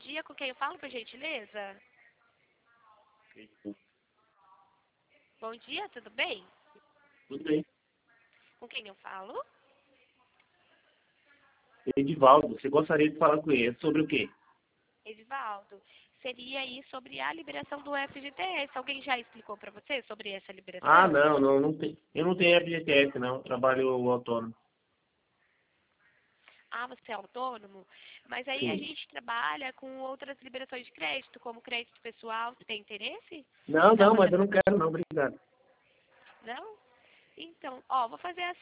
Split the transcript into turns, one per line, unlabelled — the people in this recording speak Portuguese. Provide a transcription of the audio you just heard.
dia, com quem eu falo, por gentileza? Bom dia, tudo bem?
Tudo bem.
Com quem eu falo?
Edivaldo, você gostaria de falar com ele sobre o quê?
Edivaldo, seria aí sobre a liberação do FGTS. Alguém já explicou para você sobre essa
Ah,
liberação?
não tem. Eu não tenho FGTS, não. Eu trabalho autônomo.
Ah, você é autônomo? Mas aí a
Sim.
gente trabalha com outras liberações de crédito, como crédito pessoal. Você tem interesse
Não,
em dar
não,
uma
mas eu
olhada?
não quero, não. Obrigado.
Não? Então, ó, vou fazer